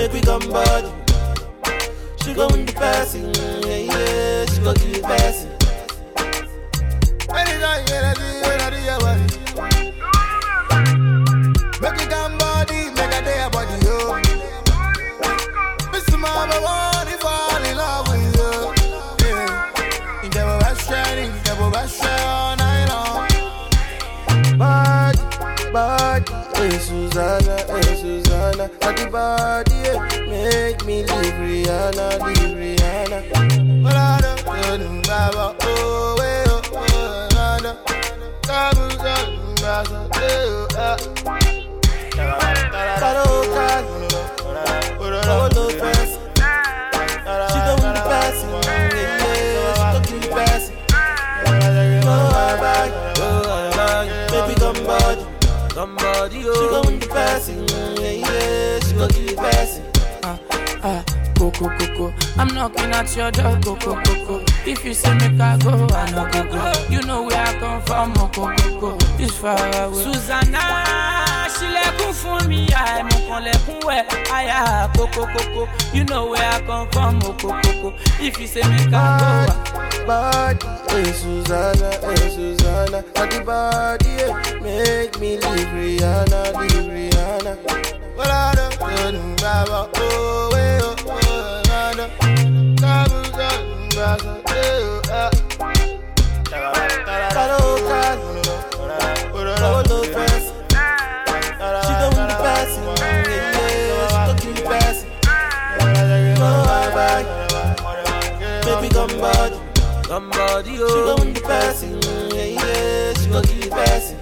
make we come body. She go in the passing, yeah, yeah, she go keep passing. Anytime you body. Make it come body, make a day body, yo. Miss Mama, want to fall in love with you. Yeah. You never rush shining, you never rush all night long. Body, hey Susanna, body, body, make me leave Rihanna. But I don't know, oh, she don't want the passing, yeah, she don't keep passing. Baby, come body, oh. She gon' the passing, yeah, she gon' keep passing. Coco. I'm knocking at your door, Coco. If you say make I go, I know go. You know where I come from, Coco. It's far away. Susanna, she left for me, I'm on left I Coco. You know where I come from, Coco. If you say make I go, body, hey Susanna, body, make me leave Rihanna. Well, I don't know, oh, she don't want the passing, yeah, she don't keep passing. Baby, come body, oh. She don't want the passing, yeah, she don't keep passing.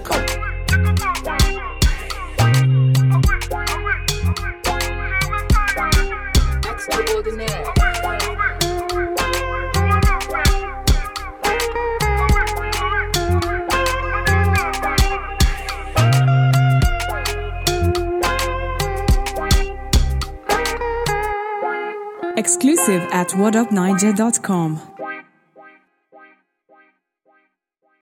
Extraordinaire. Exclusive at whatupniger.com.